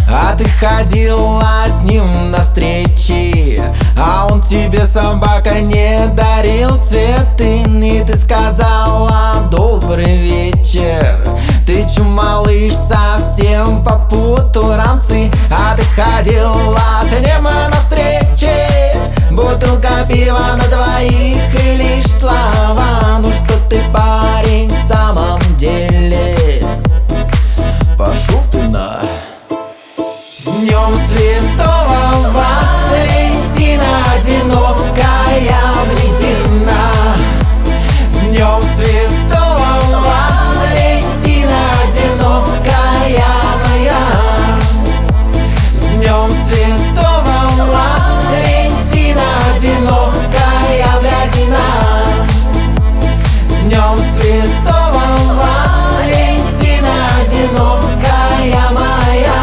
А ты ходила с ним на встречи, а он тебе, собака, не дарил цветы. И ты сказала: добрый вечер. Ты чё, малыш, совсем попутал рамсы? А ты ходила с ним на встречи, бутылка пива на двоих и лишь слова. Ну что ты, парень, в самом деле? Пошел ты на. С днем Святого Валентина, одинокая бледина. С днем Святого Валентина, одинокая моя. С днем Святого Валентина, одинокая бледина. С днем Святого Валентина, одинокая моя.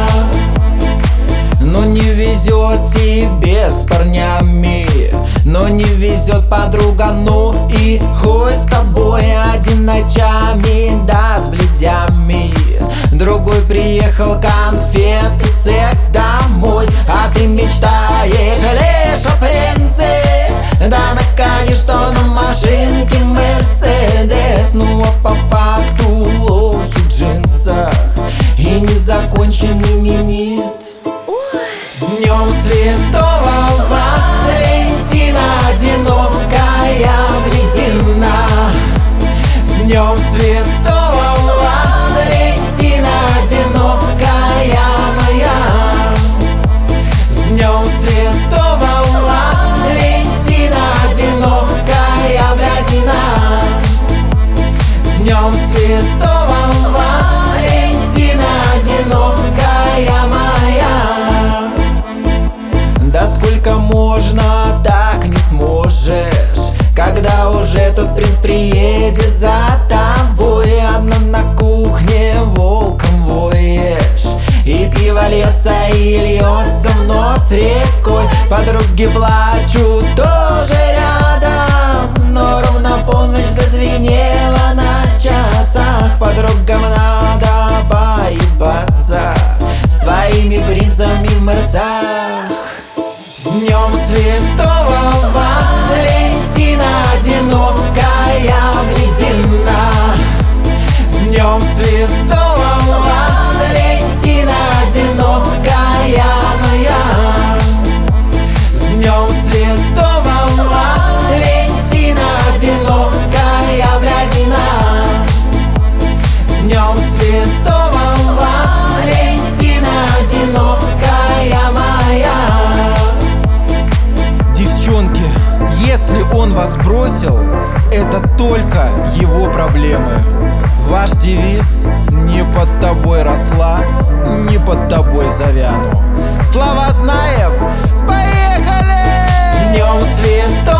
Но не везет тебе с парнями, но не везет подруга, ну и хуй с тобой. Один ночами, да, с бледями, другой приехал, конфеты, секс домой. А ты мечтаешь лишь о принце, да наконец, что на машинке Мерседес. Ну а по факту лохи в джинсах и незаконченный минет. С днем Святого Валентина, одинокая бледина. С днем Святого Валентина, одинокая моя. С днем Святого Валентина, одинокая бледина. С днем Святого Валентина, одинокая моя. Да сколько можно, так не сможешь, когда уже тот принц приедет за тобой. Одна на кухне волком воешь, и пиво льется и льется вновь рекой. Подруги плачут тоже рядом, но ровно полночь зазвенела на часах. Подругам надо поебаться с твоими принцами в мерсах. С днем Святого Валентина, одинокая бледина. С днем Святого Валентина, одинокая моя. С днем Святого Валентина, одинокая бледина. С днем Святого Валентина, одинокая моя. Девчонки, если он вас бросил, это только его проблемы. Ваш девиз: не под тобой росла, не под тобой завяну. Слова знаем, поехали! С днем Святого